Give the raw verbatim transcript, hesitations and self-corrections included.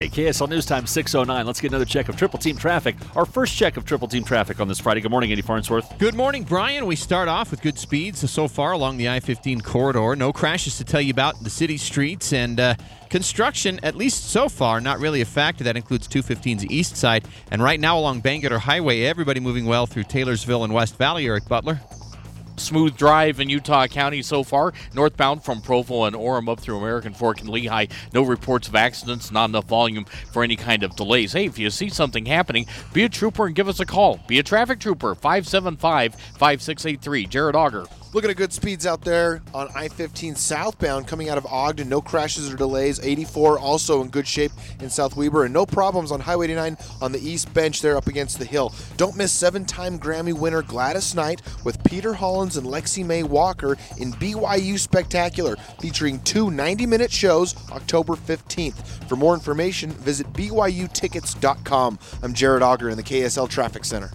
K S L News Time six oh nine. Let's get another check of Triple Team traffic. Our first check of Triple Team traffic on this Friday. Good morning, Andy Farnsworth. Good morning, Brian. We start off with good speeds so far along the I fifteen corridor. No crashes to tell you about in the city streets, and uh, construction, at least so far, not really a factor. That includes two fifteen's east side. And right now along Bangerter Highway, everybody moving well through Taylorsville and West Valley. Eric Butler. Smooth drive in Utah County so far. Northbound from Provo and Orem up through American Fork and Lehigh. No reports of accidents, not enough volume for any kind of delays. Hey, if you see something happening, be a trooper and give us a call. Be a traffic trooper, five seven five, five six eight three. Jared Auger. Looking at good speeds out there on I fifteen southbound coming out of Ogden. No crashes or delays. eighty-four also in good shape in South Weber. And no problems on Highway eighty-nine on the east bench there up against the hill. Don't miss seven-time Grammy winner Gladys Knight with Peter Hollins and Lexi Mae Walker in B Y U Spectacular, featuring two ninety-minute shows October fifteenth. For more information, visit B Y U tickets dot com. I'm Jared Auger in the K S L Traffic Center.